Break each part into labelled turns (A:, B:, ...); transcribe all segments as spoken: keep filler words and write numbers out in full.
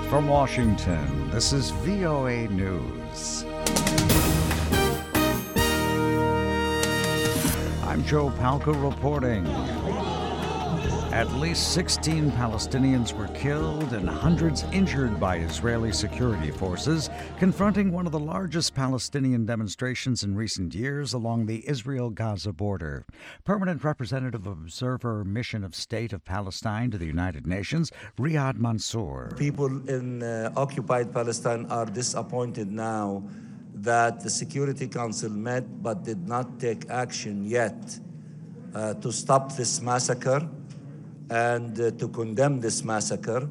A: From Washington, this is V O A News. I'm Joe Palca reporting. At least sixteen Palestinians were killed and hundreds injured by Israeli security forces, confronting one of the largest Palestinian demonstrations in recent years along the Israel-Gaza border. Permanent Representative Observer Mission of State of Palestine to the United Nations, Riyad Mansour.
B: People in uh, occupied Palestine are disappointed now that the Security Council met but did not take action yet uh, to stop this massacre and uh, to condemn this massacre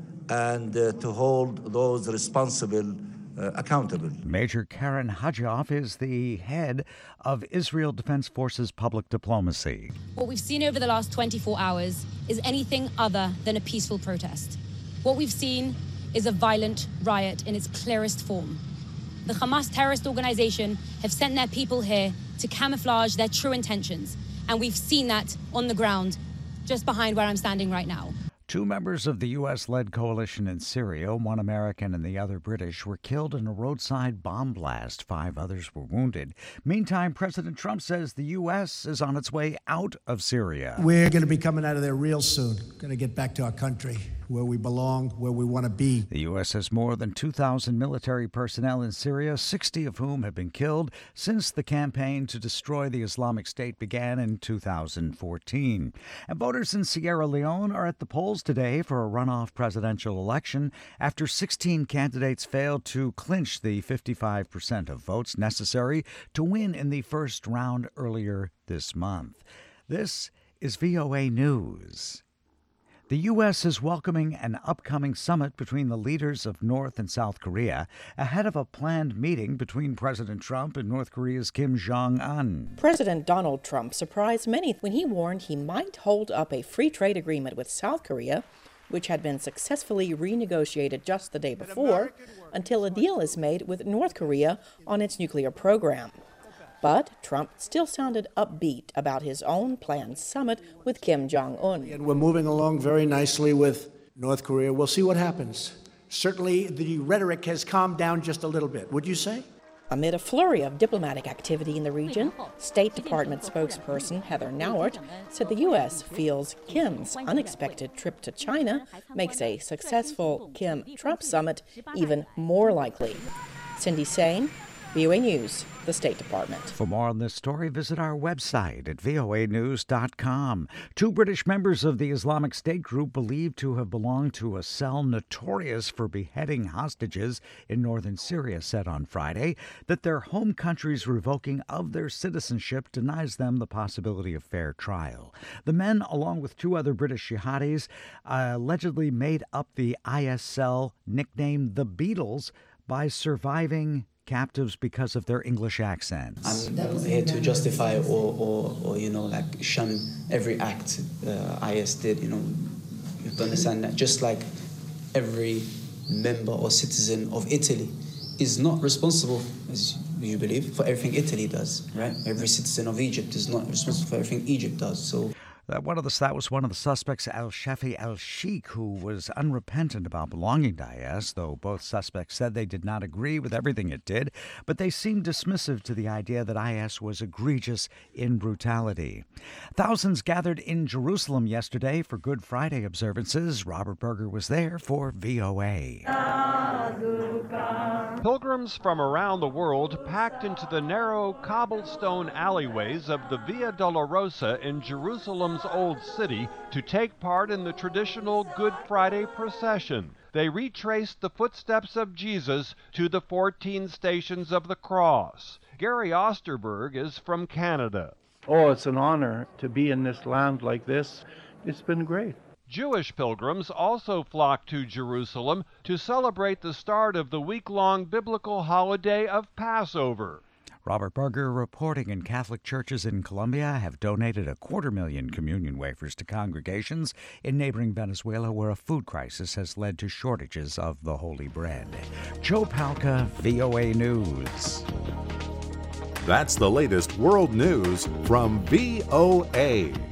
B: and uh, to hold those responsible uh, accountable.
A: Major Karen Hadjioff is the head of Israel Defense Forces public diplomacy.
C: What we've seen over the last twenty-four hours is anything other than a peaceful protest. What we've seen is a violent riot in its clearest form. The Hamas terrorist organization have sent their people here to camouflage their true intentions, and we've seen that on the ground just behind where I'm standing right now.
A: Two members of the U S-led coalition in Syria, one American and the other British, were killed in a roadside bomb blast. Five others were wounded. Meantime, President Trump says the U S is on its way out of Syria.
D: We're going to be coming out of there real soon. Going to get back to our country, where we belong, where we want to be.
A: The U S has more than two thousand military personnel in Syria, sixty of whom have been killed since the campaign to destroy the Islamic State began in two thousand fourteen. And voters in Sierra Leone are at the polls today for a runoff presidential election after sixteen candidates failed to clinch the fifty-five percent of votes necessary to win in the first round earlier this month. This is V O A News. The U S is welcoming an upcoming summit between the leaders of North and South Korea ahead of a planned meeting between President Trump and North Korea's Kim Jong-un.
E: President Donald Trump surprised many when he warned he might hold up a free trade agreement with South Korea, which had been successfully renegotiated just the day before, until a deal is made with North Korea on its nuclear program. But Trump still sounded upbeat about his own planned summit with Kim Jong-un.
D: And we're moving along very nicely with North Korea. We'll see what happens. Certainly, the rhetoric has calmed down just a little bit, would you say?
E: Amid a flurry of diplomatic activity in the region, State Department spokesperson Heather Nauert said the U S feels Kim's unexpected trip to China makes a successful Kim-Trump summit even more likely. Cindy Sain, V O A News, the State Department.
A: For more on this story, visit our website at V O A news dot com. Two British members of the Islamic State group believed to have belonged to a cell notorious for beheading hostages in northern Syria said on Friday that their home country's revoking of their citizenship denies them the possibility of fair trial. The men, along with two other British jihadis, uh, allegedly made up the I S cell nicknamed the Beatles by surviving captives because of their English accents.
F: I'm here to justify or, or, or you know, like shun every act uh, I S did. You know, you have to understand that just like every member or citizen of Italy is not responsible, as you believe, for everything Italy does, right? Every citizen of Egypt is not responsible for everything Egypt does. So.
A: That one of the that was one of the suspects, Al-Shafi al-Sheikh, who was unrepentant about belonging to I S, though both suspects said they did not agree with everything it did, but they seemed dismissive to the idea that I S was egregious in brutality. Thousands gathered in Jerusalem yesterday for Good Friday observances. Robert Berger was there for V O A.
G: Pilgrims from around the world packed into the narrow cobblestone alleyways of the Via Dolorosa in Jerusalem's Old City to take part in the traditional Good Friday procession. They retraced the footsteps of Jesus to the fourteen stations of the cross. Gary Osterberg is from Canada.
H: Oh, it's an honor to be in this land like this. It's been great.
G: Jewish pilgrims also flocked to Jerusalem to celebrate the start of the week-long biblical holiday of Passover.
A: Robert Berger reporting. In Catholic churches in Colombia have donated a quarter million communion wafers to congregations in neighboring Venezuela, where a food crisis has led to shortages of the holy bread. Joe Palca, V O A News.
I: That's the latest world news from V O A.